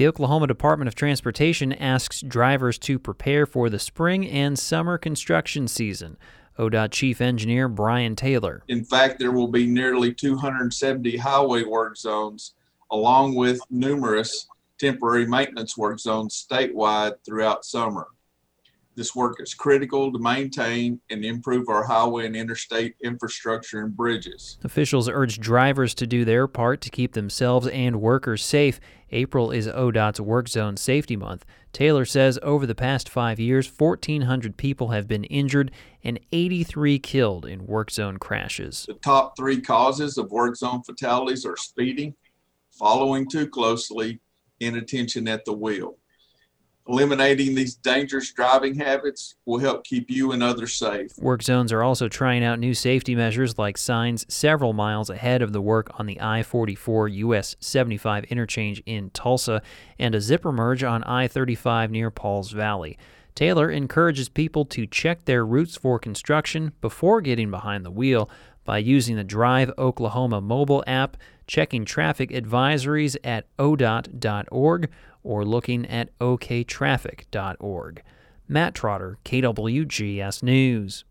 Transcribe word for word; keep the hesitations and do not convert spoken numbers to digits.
The Oklahoma Department of Transportation asks drivers to prepare for the spring and summer construction season. O D O T Chief Engineer Brian Taylor. In fact, there will be nearly two hundred seventy highway work zones, along with numerous temporary maintenance work zones statewide throughout summer. This work is critical to maintain and improve our highway and interstate infrastructure and bridges. Officials urge drivers to do their part to keep themselves and workers safe. April is O D O T's Work Zone Safety Month. Taylor says over the past five years, fourteen hundred people have been injured and eighty-three killed in work zone crashes. The top three causes of work zone fatalities are speeding, following too closely, and inattention at the wheel. Eliminating these dangerous driving habits will help keep you and others safe. Work zones are also trying out new safety measures like signs several miles ahead of the work on the I forty-four U S seventy-five interchange in Tulsa and a zipper merge on I thirty-five near Pauls Valley. Taylor encourages people to check their routes for construction before getting behind the wheel by using the Drive Oklahoma mobile app, checking traffic advisories at O D O T dot org, or looking at O K traffic dot org. Matt Trotter, K W G S News.